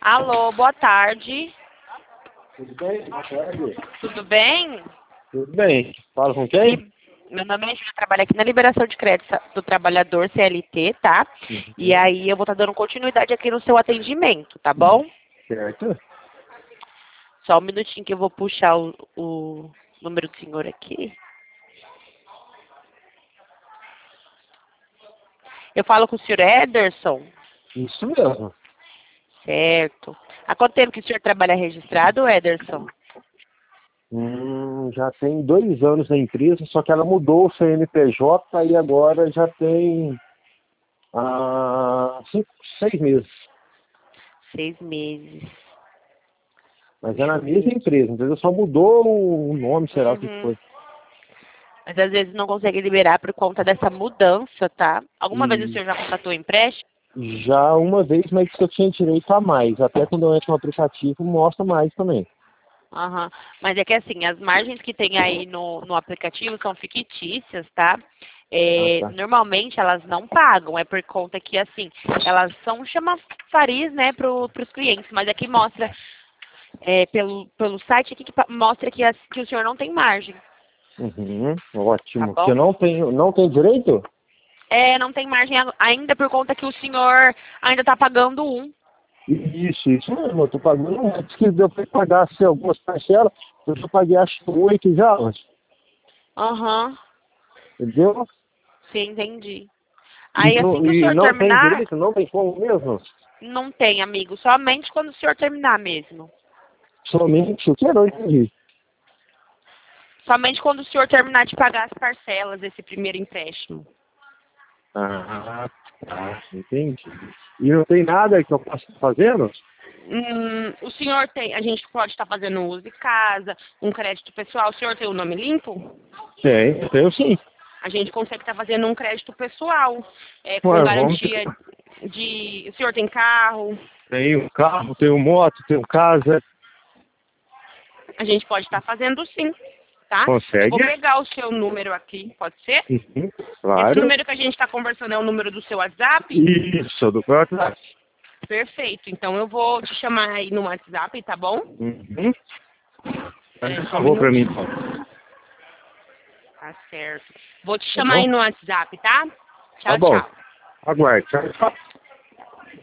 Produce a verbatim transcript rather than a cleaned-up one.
Alô, boa tarde. Tudo bem? Boa tarde. Tudo bem? Tudo bem. Fala com quem? Meu nome é Júlia, trabalho aqui na liberação de crédito do trabalhador C L T, tá? Uhum. E aí eu vou estar dando continuidade aqui no seu atendimento, tá bom? Certo. Só um minutinho que eu vou puxar o, o número do senhor aqui. Eu falo com o senhor Ederson? Isso mesmo. Certo. Há quanto tempo que o senhor trabalha registrado, Ederson? Hum, já tem dois anos na empresa, só que ela mudou o C N P J e agora já tem ah, cinco, seis meses. Seis meses. Mas é na mesma empresa, entendeu? Só mudou o nome, sei lá o que Uhum. foi. Mas às vezes não consegue liberar por conta dessa mudança, tá? Alguma vez o E senhor já contratou empréstimo? já uma vez, mas que eu tinha direito a mais. Até quando eu entro no aplicativo, mostra mais também. Aham. Mas é que assim, as margens que tem aí no, no aplicativo são fictícias, tá? Ah, É, tá. normalmente elas não pagam, é por conta que assim, elas são chamafaris, né, para os clientes, mas aqui mostra, é, pelo, pelo site aqui que pa- mostra que, as- que o senhor não tem margem, Uhum, tá ótimo. Que eu bom? não tenho, não tenho direito? É, não tem margem a- ainda por conta que o senhor ainda está pagando um. Isso, isso mesmo, eu tô pagando antes que eu fui pagar assim, algumas parcelas, eu já paguei acho que oito já, Aham, entendeu? sim, entendi. E Aí assim não, que o e senhor não tem terminar, direito, não tem como mesmo. não tem, amigo, somente quando o senhor terminar mesmo. Somente o que eu não entendi. Somente quando o senhor terminar de pagar as parcelas desse primeiro empréstimo. Ah, tá, entendi. E não tem nada que eu possa estar fazendo? Hum, o senhor tem, a gente pode estar fazendo uso de casa, um crédito pessoal. O senhor tem o nome limpo? Tem, eu tenho sim. A gente consegue estar fazendo um crédito pessoal, é, com Ué, vamos garantia ter... de... O senhor tem carro? Tenho carro, tenho moto, tenho casa. A gente pode estar fazendo sim, tá? Eu vou Consegue? pegar o seu número aqui, pode ser? Uhum, Esse claro. número que a gente está conversando é o número do seu WhatsApp? Isso, do próprio. Perfeito. Então eu vou te chamar aí no WhatsApp, tá bom? Uhum. Peraí, Por só um favor, pra mim, minutinho. então. Tá certo. Vou te Tá chamar bom? aí no WhatsApp, tá? Tá Tchau, bom. tchau. Aguarde. Tchau, tchau.